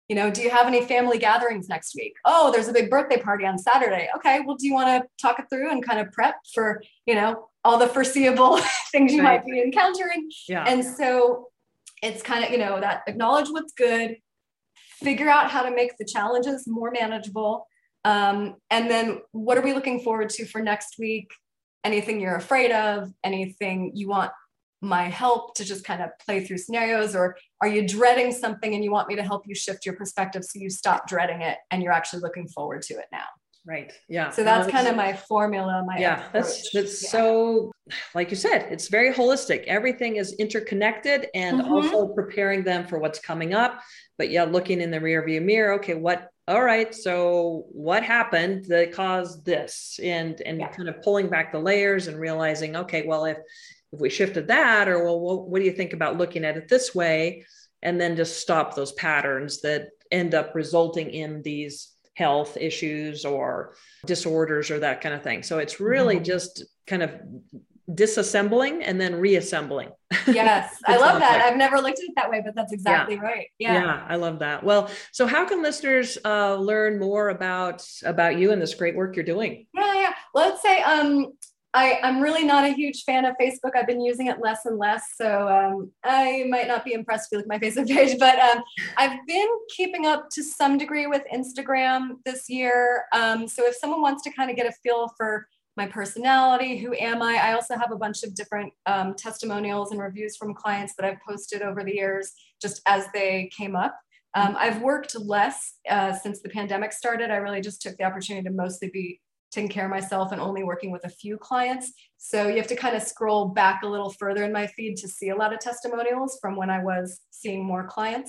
Do you have any family gatherings next week? Oh, there's a big birthday party on Saturday. Okay, well, do you want to talk it through and kind of prep for, all the foreseeable things you might be encountering? Yeah. And so it's kind of, that acknowledge what's good, figure out how to make the challenges more manageable. And then what are we looking forward to for next week? Anything you're afraid of, anything you want my help to just kind of play through scenarios, or are you dreading something and you want me to help you shift your perspective so you stop dreading it and you're actually looking forward to it now? Right. Yeah. So that's kind of my formula, approach. That's so, like you said, it's very holistic. Everything is interconnected, and also preparing them for what's coming up. But looking in the rearview mirror, okay, all right, so what happened that caused this? And kind of pulling back the layers and realizing, okay, well, if we shifted that, or what do you think about looking at it this way? And then just stop those patterns that end up resulting in these health issues or disorders or that kind of thing. So it's really just kind of disassembling and then reassembling. Yes. I love that. I've never looked at it that way, but that's exactly right. Yeah. I love that. Well, so how can listeners learn more about you and this great work you're doing? Yeah. Let's say, I'm really not a huge fan of Facebook. I've been using it less and less. So I might not be impressed if you look at my Facebook page, but I've been keeping up to some degree with Instagram this year. So if someone wants to kind of get a feel for my personality, who am I also have a bunch of different testimonials and reviews from clients that I've posted over the years, just as they came up. I've worked less since the pandemic started. I really just took the opportunity to mostly be taking care of myself and only working with a few clients. So you have to kind of scroll back a little further in my feed to see a lot of testimonials from when I was seeing more clients.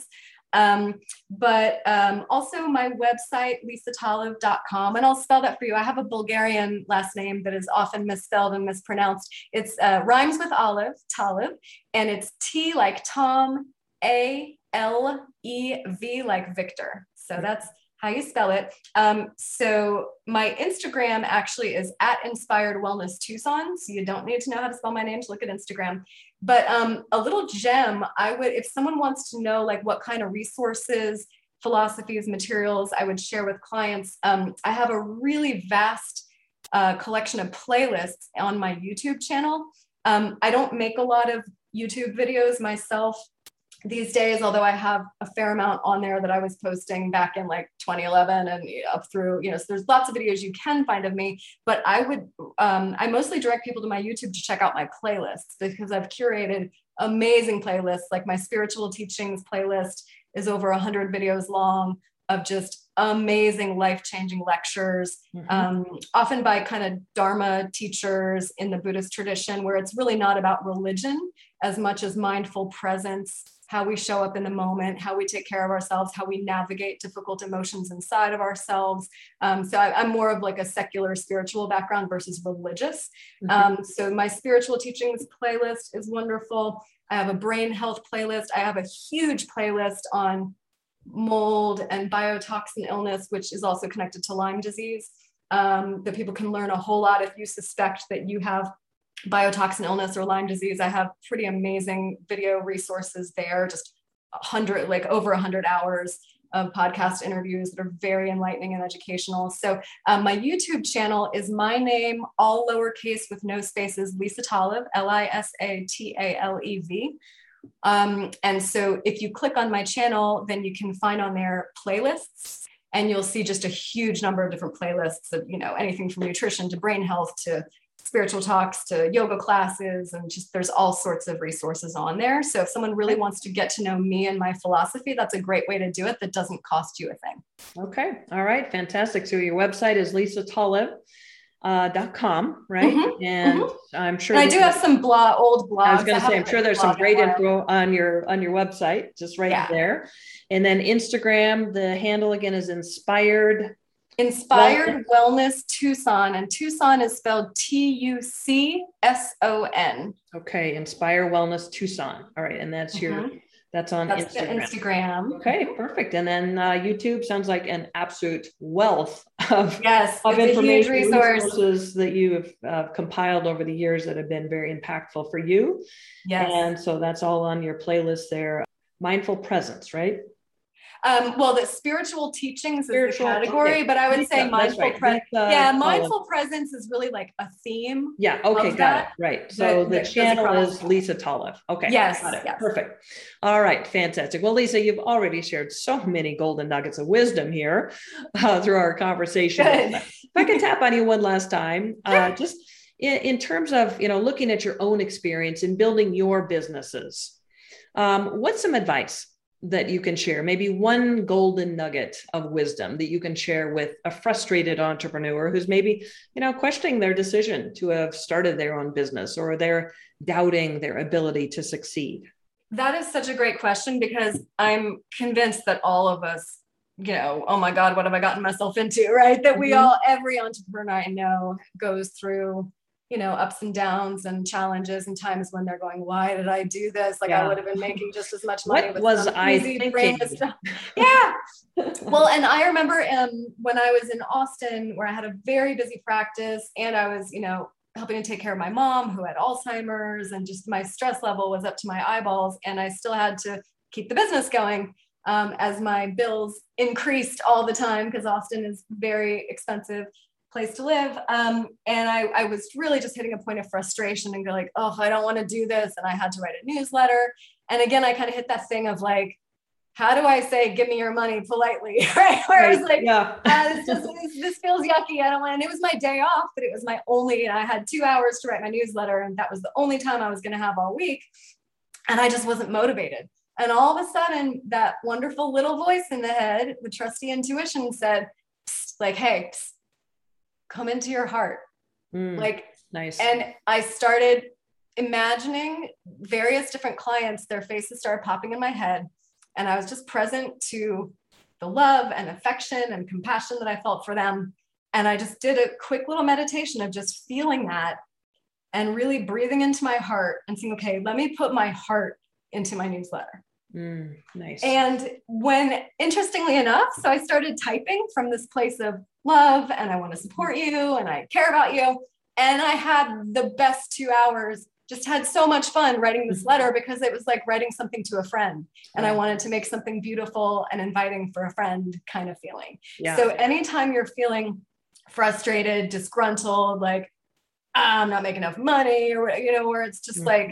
But also my website, lisatalev.com, and I'll spell that for you. I have a Bulgarian last name that is often misspelled and mispronounced. It's rhymes with olive, Talev, and it's T like Tom, ALEV like Victor. So that's how you spell it. So my Instagram actually is @Inspired Wellness Tucson. So you don't need to know how to spell my name to look at Instagram. But a little gem, if someone wants to know like what kind of resources, philosophies, materials I would share with clients, I have a really vast collection of playlists on my YouTube channel. I don't make a lot of YouTube videos myself these days, although I have a fair amount on there that I was posting back in like 2011 and up through, so there's lots of videos you can find of me, but I mostly direct people to my YouTube to check out my playlists, because I've curated amazing playlists. Like my spiritual teachings playlist is over 100 videos long of just amazing life-changing lectures, often by kind of Dharma teachers in the Buddhist tradition, where it's really not about religion as much as mindful presence, how we show up in the moment, how we take care of ourselves, how we navigate difficult emotions inside of ourselves. So I'm more of like a secular spiritual background versus religious. So my spiritual teachings playlist is wonderful. I have a brain health playlist. I have a huge playlist on mold and biotoxin illness, which is also connected to Lyme disease, that people can learn a whole lot if you suspect that you have biotoxin illness or Lyme disease. I have pretty amazing video resources there, just over 100 hours of podcast interviews that are very enlightening and educational. So my YouTube channel is my name, all lowercase with no spaces, Lisa Talev, Lisatalev. And so if you click on my channel, then you can find on there playlists, and you'll see just a huge number of different playlists of, anything from nutrition to brain health to spiritual talks to yoga classes, and just there's all sorts of resources on there. So if someone really wants to get to know me and my philosophy, that's a great way to do it that doesn't cost you a thing. Okay. All right. Fantastic. So your website is lisatalev.com, right? And I'm sure and I do have some old blogs. I was going to say, I'm sure there's some great info on your website, just right there. And then Instagram, the handle again is Inspired Wellness Tucson, and Tucson is spelled Tucson. Okay, Inspire Wellness Tucson. All right, and that's that's on Instagram. Okay, perfect. And then YouTube sounds like an absolute wealth of information, resources that you have compiled over the years that have been very impactful for you. Yes, and so that's all on your playlist there. Mindful presence, right? Well, the spiritual teachings is the category, okay. but I would say mindful presence. Yeah, mindful Tolliff. presence is really like a theme. Yeah. Okay. Got it. Right. So the channel is Lisa Tolliff. Okay. Yes. Got it. Yes. Perfect. All right. Fantastic. Well, Lisa, you've already shared so many golden nuggets of wisdom here through our conversation. Good. If I can tap on you one last time, just in terms of, looking at your own experience in building your businesses, what's some advice that you can share? Maybe one golden nugget of wisdom that you can share with a frustrated entrepreneur who's maybe, questioning their decision to have started their own business, or they're doubting their ability to succeed. That is such a great question, because I'm convinced that all of us, oh my God, what have I gotten myself into, right? That we all, every entrepreneur I know goes through, ups and downs and challenges and times when they're going, why did I do this? Like, I would have been making just as much money. What was I thinking? Yeah. Well, and I remember when I was in Austin, where I had a very busy practice, and I was, helping to take care of my mom who had Alzheimer's, and just my stress level was up to my eyeballs. And I still had to keep the business going as my bills increased all the time, because Austin is very expensive place to live. And I was really just hitting a point of frustration and go like, oh, I don't want to do this. And I had to write a newsletter. And again, I kind of hit that thing of like, how do I say, give me your money politely, right? Where I was like, this feels yucky. I don't want, and it was my day off, but it was my only, and I had 2 hours to write my newsletter. And that was the only time I was going to have all week. And I just wasn't motivated. And all of a sudden, that wonderful little voice in the head, the trusty intuition, said, psst, like, hey, psst, come into your heart. Nice. And I started imagining various different clients, their faces started popping in my head. And I was just present to the love and affection and compassion that I felt for them. And I just did a quick little meditation of just feeling that and really breathing into my heart and saying, okay, let me put my heart into my newsletter. Nice. And when, interestingly enough, so I started typing from this place of love, and I want to support you, and I care about you. And I had the best 2 hours, just had so much fun writing this letter, because it was like writing something to a friend. And I wanted to make something beautiful and inviting for a friend kind of feeling. Yeah. So anytime you're feeling frustrated, disgruntled, like, I'm not making enough money, or, where it's just like,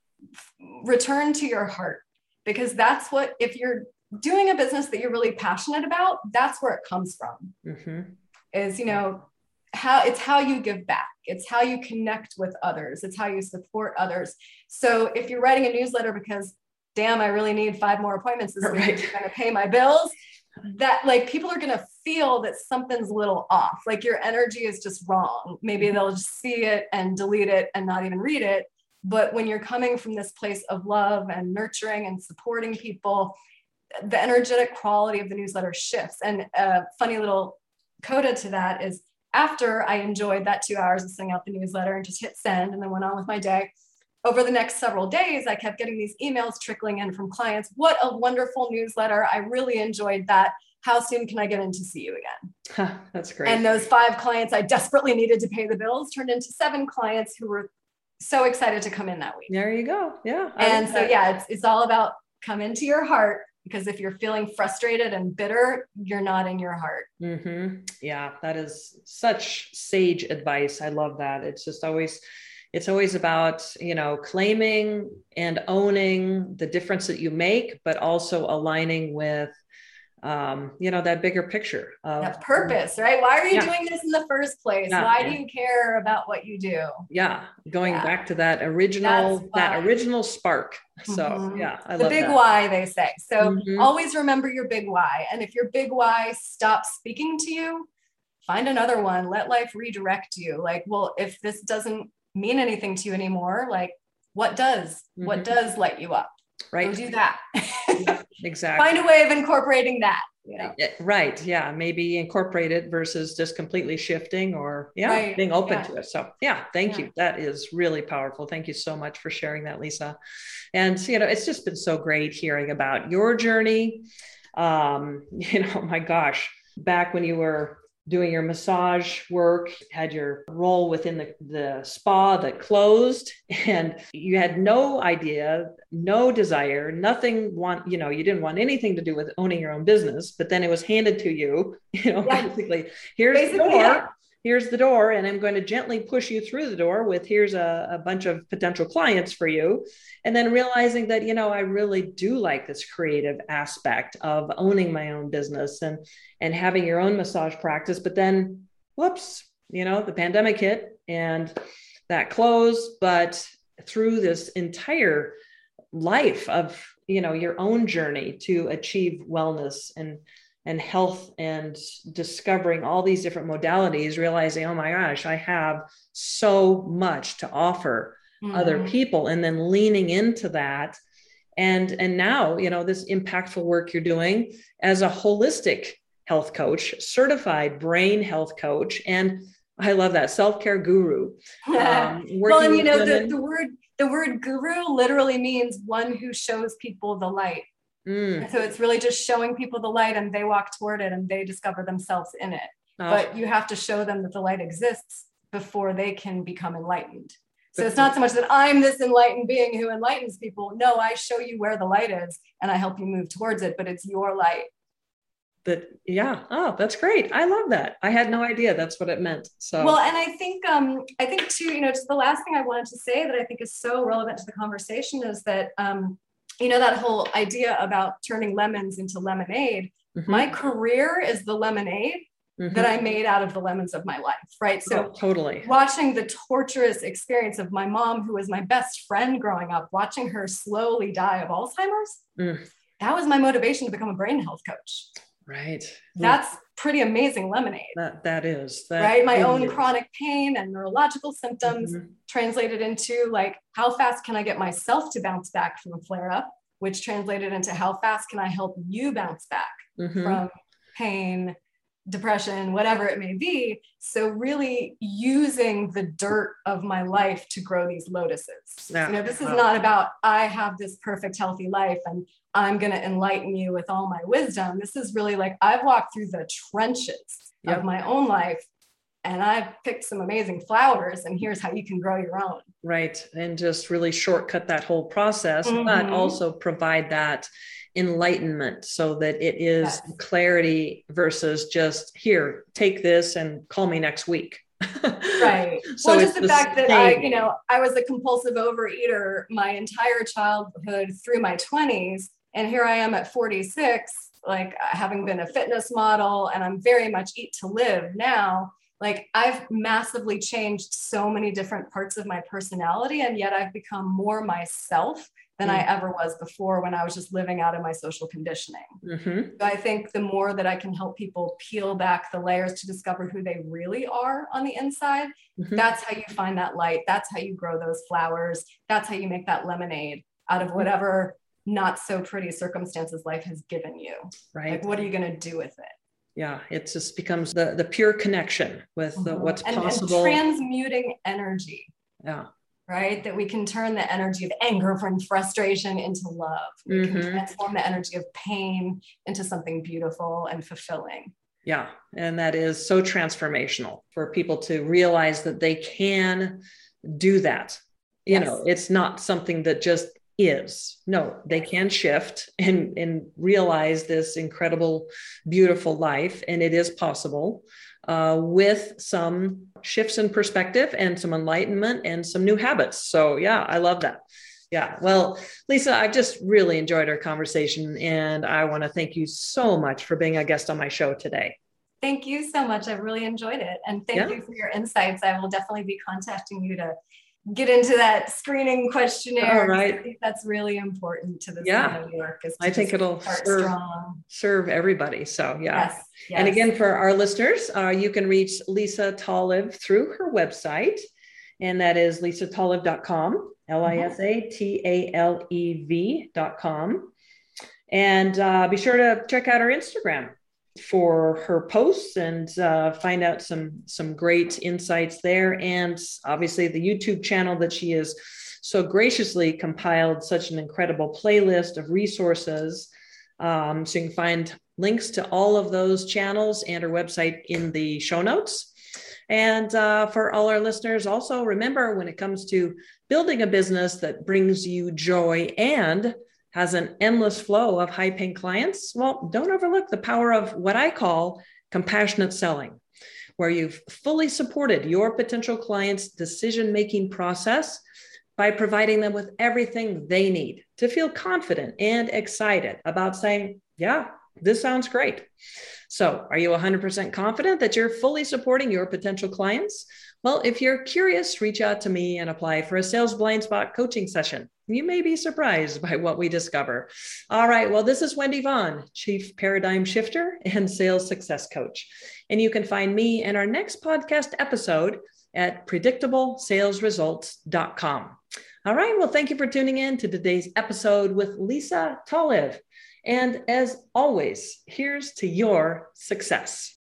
return to your heart. Because that's what, if you're doing a business that you're really passionate about, that's where it comes from. Is, how you give back. It's how you connect with others. It's how you support others. So if you're writing a newsletter because, damn, I really need 5 more appointments this week to kind of pay my bills, that like people are going to feel that something's a little off. Like your energy is just wrong. Maybe they'll just see it and delete it and not even read it. But when you're coming from this place of love and nurturing and supporting people, the energetic quality of the newsletter shifts. And a funny little coda to that is, after I enjoyed that 2 hours of sending out the newsletter and just hit send and then went on with my day, over the next several days, I kept getting these emails trickling in from clients. What a wonderful newsletter. I really enjoyed that. How soon can I get in to see you again? That's great. And those 5 clients I desperately needed to pay the bills turned into 7 clients who were so excited to come in that week. There you go. Yeah. And so, it's all about come into your heart, because if you're feeling frustrated and bitter, you're not in your heart. Yeah. That is such sage advice. I love that. It's just always, about, claiming and owning the difference that you make, but also aligning with, that bigger picture of that purpose, right? Why are you doing this in the first place? Why do you care about what you do? Yeah. Going back to that original spark. So I love the big why, they say. So always remember your big why. And if your big why stops speaking to you, find another one. Let life redirect you. Like, well, if this doesn't mean anything to you anymore, like what does light you up? Right. Go do that. Exactly. Find a way of incorporating that. Right. Yeah. Maybe incorporate it versus just completely shifting or being open to it. So thank you. That is really powerful. Thank you so much for sharing that, Lisa. And it's just been so great hearing about your journey. My gosh, back when you were doing your massage work, had your role within the spa that closed, and you had no idea, no desire, you didn't want anything to do with owning your own business, but then it was handed to you, basically, here's the door. Yeah. Here's the door, and I'm going to gently push you through the door with here's a bunch of potential clients for you. And then realizing that, I really do like this creative aspect of owning my own business and having your own massage practice. But then, whoops, the pandemic hit and that closed. But through this entire life of, your own journey to achieve wellness and health and discovering all these different modalities, realizing, oh my gosh, I have so much to offer other people, and then leaning into that. And now, this impactful work you're doing as a holistic health coach, certified brain health coach. And I love that, self-care guru. Well, and the word guru literally means one who shows people the light. So it's really just showing people the light, and they walk toward it and they discover themselves in it. But you have to show them that the light exists before they can become enlightened. So it's not so much that I'm this enlightened being who enlightens people. No, I show you where the light is and I help you move towards it, but it's your light. Oh, that's great. I love that. I had no idea that's what it meant. So well, and I think too, just the last thing I wanted to say that I think is so relevant to the conversation is that that whole idea about turning lemons into lemonade. My career is the lemonade that I made out of the lemons of my life, right? So totally. Watching the torturous experience of my mom, who was my best friend growing up, watching her slowly die of Alzheimer's, that was my motivation to become a brain health coach. Right. That's pretty amazing lemonade. That is. Right? My own chronic pain and neurological symptoms translated into like, how fast can I get myself to bounce back from a flare up, which translated into how fast can I help you bounce back from pain, depression, whatever it may be. So really using the dirt of my life to grow these lotuses. This is not about, I have this perfect healthy life and I'm going to enlighten you with all my wisdom. This is really like, I've walked through the trenches of my own life and I've picked some amazing flowers, and here's how you can grow your own. Right. And just really shortcut that whole process, but also provide that enlightenment so that it is clarity versus just here, take this and call me next week. Right. So just the fact that I was a compulsive overeater my entire childhood through my 20s. And here I am at 46, like having been a fitness model, and I'm very much eat to live now. Like I've massively changed so many different parts of my personality, and yet I've become more myself than I ever was before when I was just living out of my social conditioning. So I think the more that I can help people peel back the layers to discover who they really are on the inside, that's how you find that light. That's how you grow those flowers. That's how you make that lemonade out of whatever not so pretty circumstances life has given you. Right. Like, what are you going to do with it? Yeah, it just becomes the pure connection with what's possible. And transmuting energy. Yeah. Right? That we can turn the energy of anger and frustration into love. We can transform the energy of pain into something beautiful and fulfilling. Yeah. And that is so transformational for people to realize that they can do that. It's not something that just is. No, they can shift and realize this incredible, beautiful life. And it is possible with some shifts in perspective and some enlightenment and some new habits. So yeah, I love that. Yeah. Well, Lisa, I've just really enjoyed our conversation, and I want to thank you so much for being a guest on my show today. Thank you so much. I really enjoyed it. And thank you for your insights. I will definitely be contacting you to get into that screening questionnaire. All right. I think that's really important to this kind of work. I think it'll serve everybody. So Yes. And again, for our listeners, you can reach Lisa Talev through her website, and that is lisatalev.com, LISATALEV.com. And be sure to check out our Instagram for her posts and find out some great insights there. And obviously the YouTube channel that she has so graciously compiled such an incredible playlist of resources So you can find links to all of those channels and our website in the show notes. And for all our listeners, also remember, when it comes to building a business that brings you joy and has an endless flow of high-paying clients, well, don't overlook the power of what I call compassionate selling, where you've fully supported your potential clients' decision-making process by providing them with everything they need to feel confident and excited about saying, yeah, this sounds great. So are you 100% confident that you're fully supporting your potential clients? Well, if you're curious, reach out to me and apply for a Sales Blind Spot coaching session. You may be surprised by what we discover. All right. Well, this is Wendy Vaughn, Chief Paradigm Shifter and Sales Success Coach. And you can find me in our next podcast episode at predictablesalesresults.com. All right. Well, thank you for tuning in to today's episode with Lisa Tolive. And as always, here's to your success.